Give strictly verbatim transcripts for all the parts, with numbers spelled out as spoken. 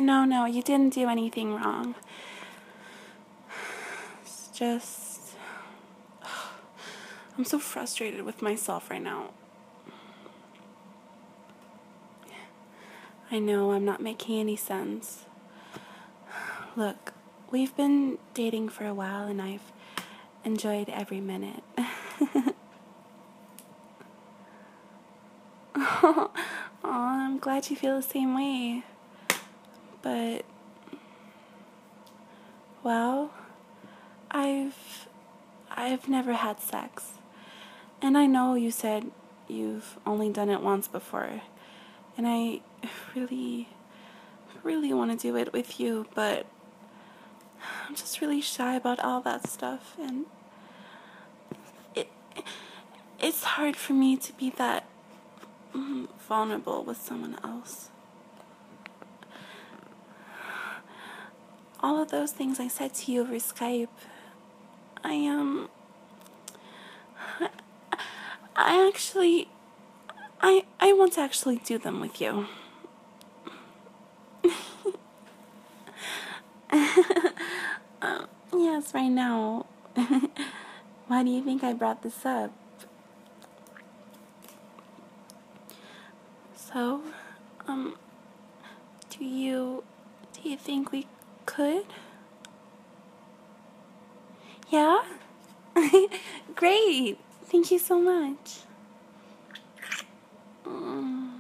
no, no, you didn't do anything wrong. It's just... I'm so frustrated with myself right now. I know I'm not making any sense. Look, we've been dating for a while and I've enjoyed every minute. Oh, I'm glad you feel the same way. But, well, I've, I've never had sex. And I know you said you've only done it once before. And I really, really want to do it with you, but I'm just really shy about all that stuff. And it, it's hard for me to be that vulnerable with someone else. All of those things I said to you over Skype, I, um, I, I actually, I, I want to actually do them with you. um, yes, right now. Why do you think I brought this up? So, um, do you, do you think we could? Yeah? Great! Thank you so much. Mm.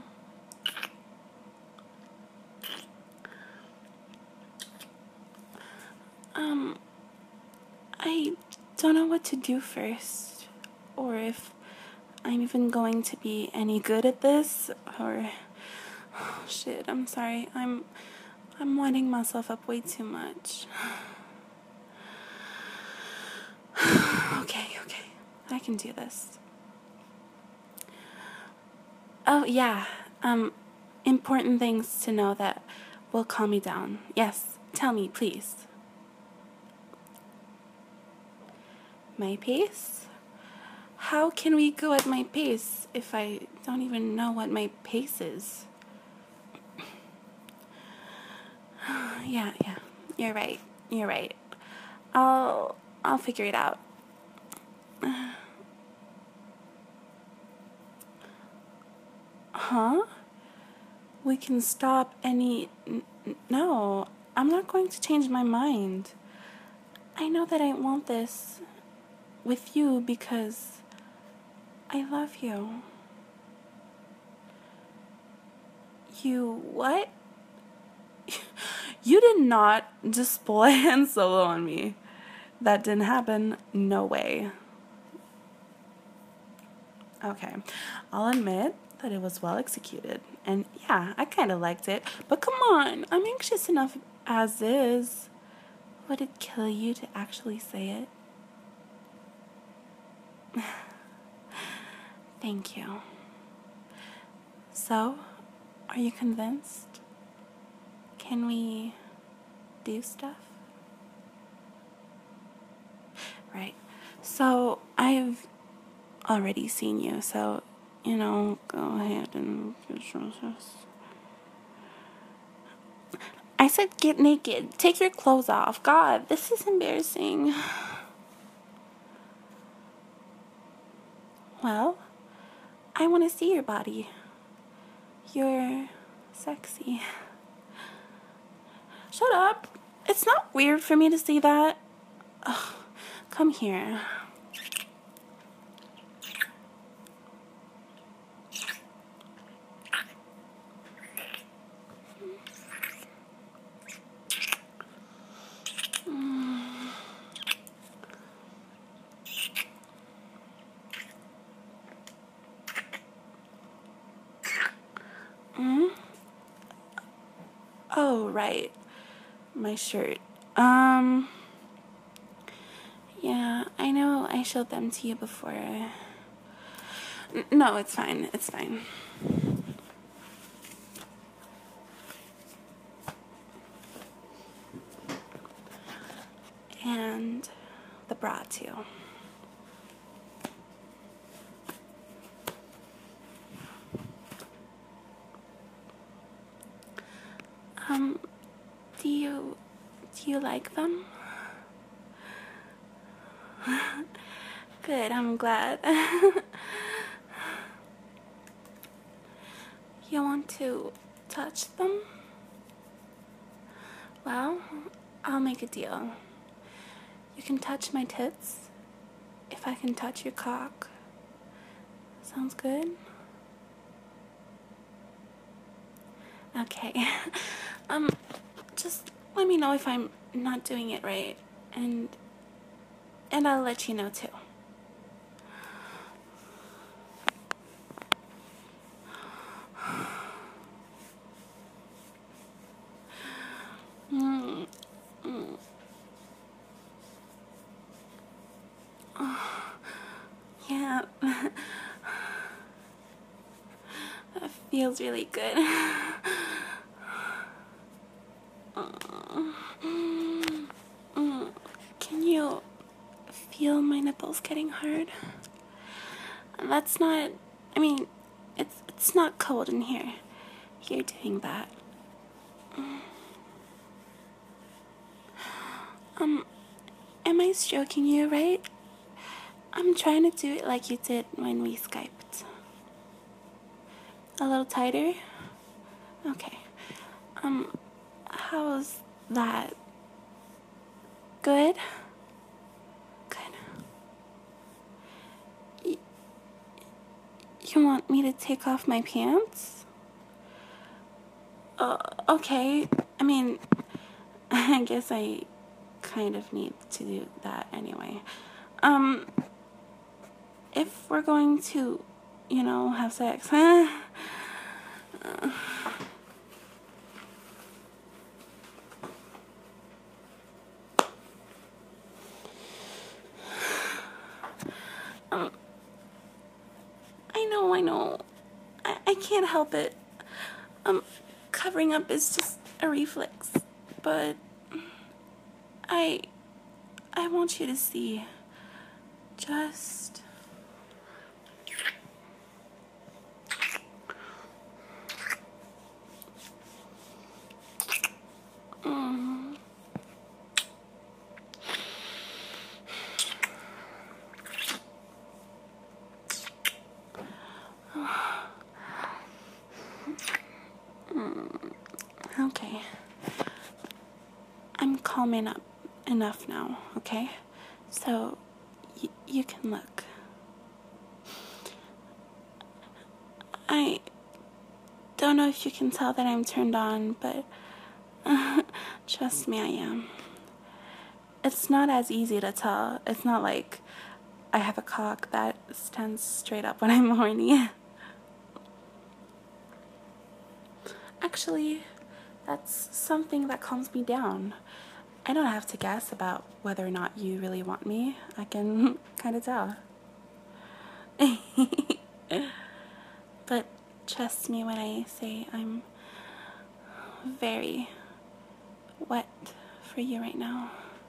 Um, I don't know what to do first, or if I'm even going to be any good at this, or... Oh, shit, I'm sorry. I'm... I'm winding myself up way too much. Okay, okay. I can do this. Oh, yeah. Um, important things to know that will calm me down. Yes, tell me, please. My pace? How can we go at my pace if I don't even know what my pace is? yeah, yeah. You're right. You're right. I'll I'll figure it out. Huh? We can stop any... N- no, I'm not going to change my mind. I know that I want this with you because I love you. You what? You did not just pull a Han Solo on me. That didn't happen. No way. Okay, I'll admit that it was well executed. And yeah, I kind of liked it. But come on, I'm anxious enough as is. Would it kill you to actually say it? Thank you. So, are you convinced? Can we do stuff? Right. So, I've already seen you, so, you know, go ahead and... I said get naked. Take your clothes off. God, this is embarrassing. Well, I want to see your body. You're sexy. Shut up. It's not weird for me to see that. Ugh, come here. Mm? Oh, right. My shirt. Um... Yeah, I know I showed them to you before. N- no, it's fine. It's fine. And the bra, too. Um, Do you, do you like them? Good, I'm glad. You want to touch them? Well, I'll make a deal. You can touch my tits if I can touch your cock. Sounds good? Okay. um, just let me know if I'm not doing it right, and and I'll let you know too. Mm, mm. Oh, yeah. That feels really good. Can you feel my nipples getting hard? That's not, I mean, it's it's not cold in here. You're doing that. Um, am I stroking you right? I'm trying to do it like you did when we Skyped. A little tighter? Okay. Um, how's that? Good? Good. Y- you want me to take off my pants? Uh, okay. I mean, I guess I kind of need to do that anyway. Um, if we're going to, you know, have sex, huh? Uh, um, I know, I know. I, I can't help it. Um, covering up is just a reflex, but I, I want you to see. Just... Mm. Okay. I'm calming up enough now, okay? So, y you can look. I don't know if you can tell that I'm turned on, but uh, trust me, I am. It's not as easy to tell. It's not like I have a cock that stands straight up when I'm horny. Actually, that's something that calms me down. I don't have to guess about whether or not you really want me. I can kind of tell. But trust me when I say I'm very wet for you right now.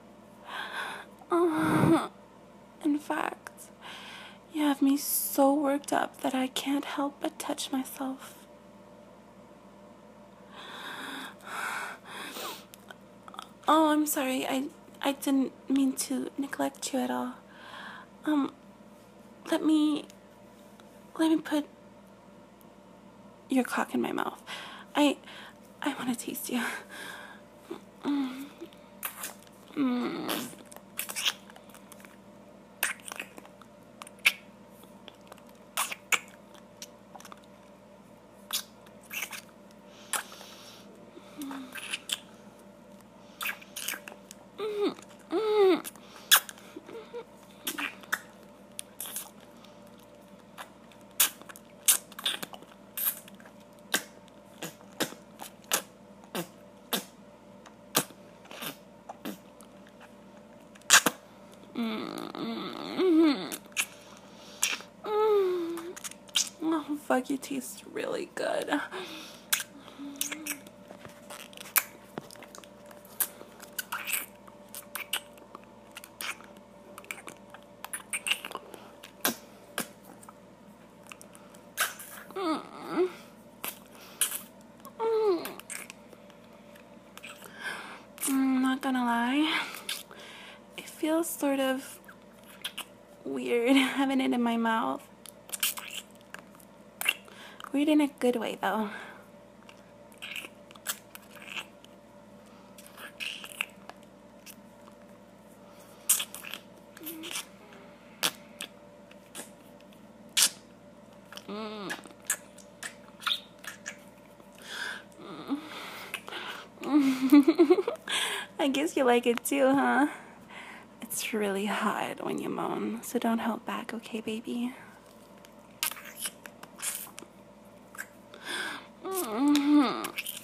Oh, in fact, you have me so worked up that I can't help but touch myself. Oh, I'm sorry. I I didn't mean to neglect you at all. Um, let me let me put your cock in my mouth. I I want to taste you. Mm. Mm. Mm. Oh, fuck, you taste really good. gonna lie. It feels sort of weird having it in my mouth. Weird in a good way, though. Mm. Mm. I guess you like it too, huh? It's really hot when you moan, so don't hold back, okay, baby? Mm-hmm.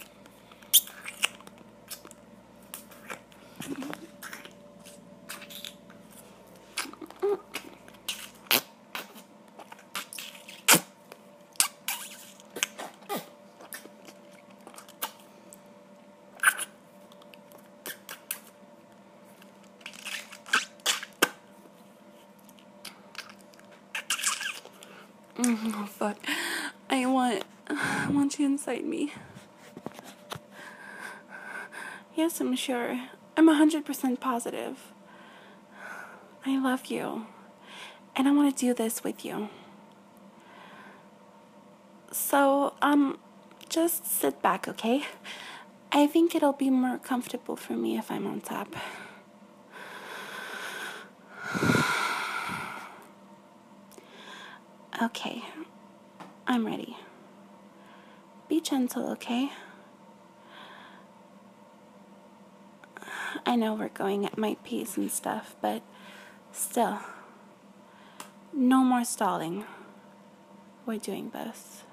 Oh, fuck. I want, I want you inside me. Yes, I'm sure. I'm one hundred percent positive. I love you. And I want to do this with you. So, um, just sit back, okay? I think it'll be more comfortable for me if I'm on top. Okay, I'm ready. Be gentle, okay? I know we're going at my pace and stuff, but still, no more stalling. We're doing this.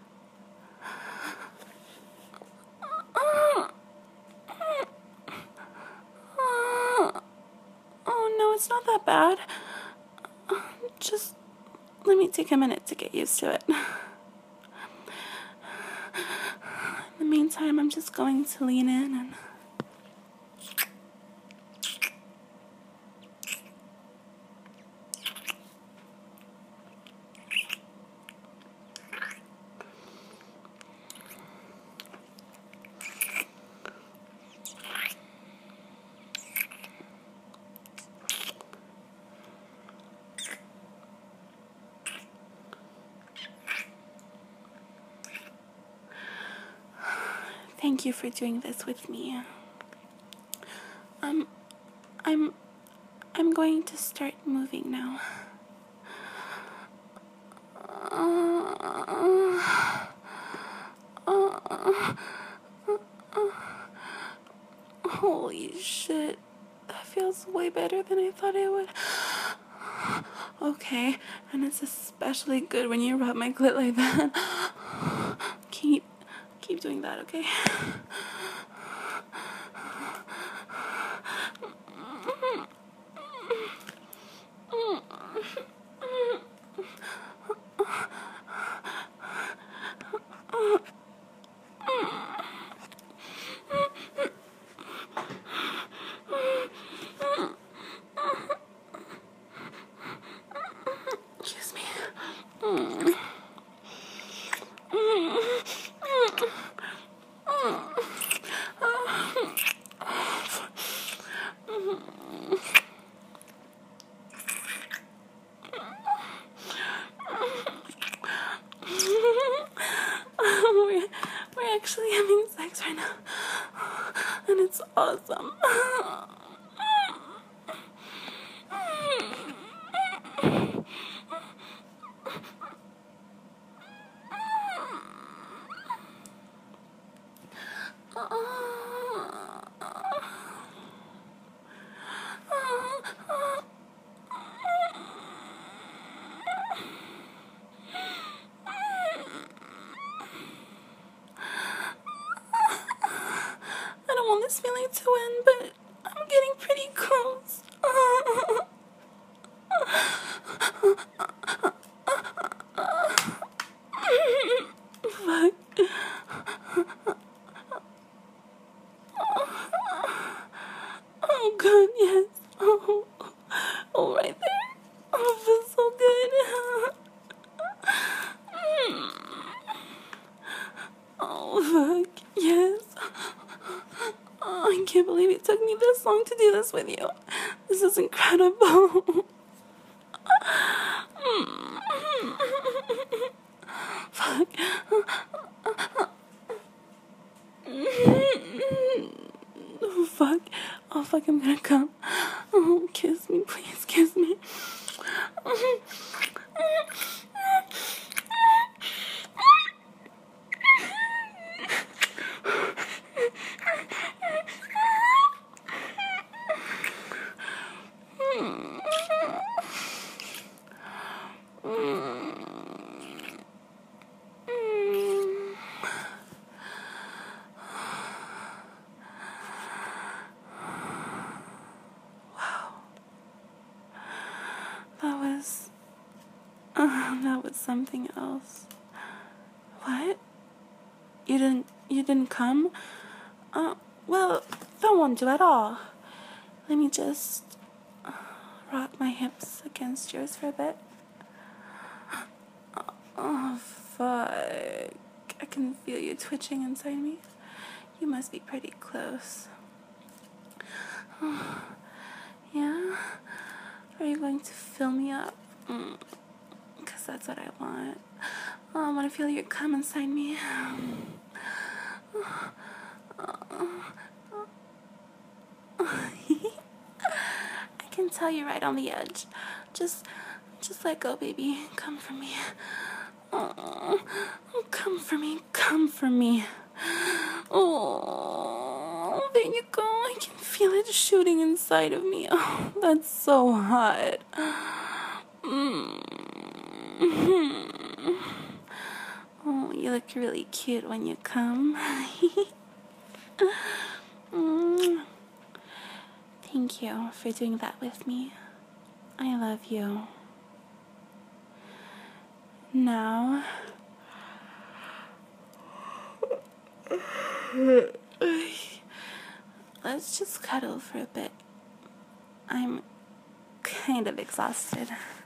Oh no, it's not that bad. Just let me take a minute to get used to it. In the meantime, I'm just going to lean in and... Thank you for doing this with me. Um, I'm, I'm going to start moving now. Uh, uh, uh, uh, holy shit. That feels way better than I thought it would. Okay, and it's especially good when you rub my clit like that. Keep, keep doing that, okay? Excuse me. Mm. we're, we're actually having sex right now, and it's awesome. I don't want this feeling to end, but I'm getting believe it took me this long to do this with you. This is incredible. Fuck. Oh, fuck. Oh, fuck, I'm gonna come. Oh, kiss me, please, kiss me. That was, uh, that was something else. What? You didn't, you didn't come? Uh, well, that won't do at all. Let me just uh, rock my hips against yours for a bit. Oh, fuck. I can feel you twitching inside me. You must be pretty close. Oh, yeah? Are you going to fill me up? Mm, 'cause that's what I want. Oh, I want to feel your cum inside me. I can tell you're right on the edge. Just, just let go, baby. Come for me. Oh, come for me. Come for me. Oh, there you go. I can feel it shooting inside of me. Oh, that's so hot. Mm-hmm. Oh, you look really cute when you come. Mm. Thank you for doing that with me. I love you. Now, let's just cuddle for a bit. I'm kind of exhausted.